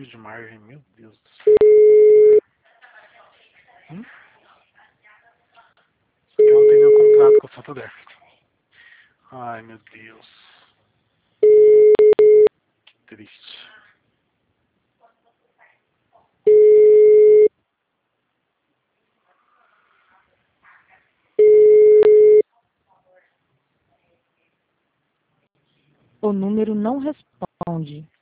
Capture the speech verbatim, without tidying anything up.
livre de margem, meu Deus do céu. Hum? Só que ela não tem nenhum contrato com a fotográfica. Ai, meu Deus. Que triste. O número não responde.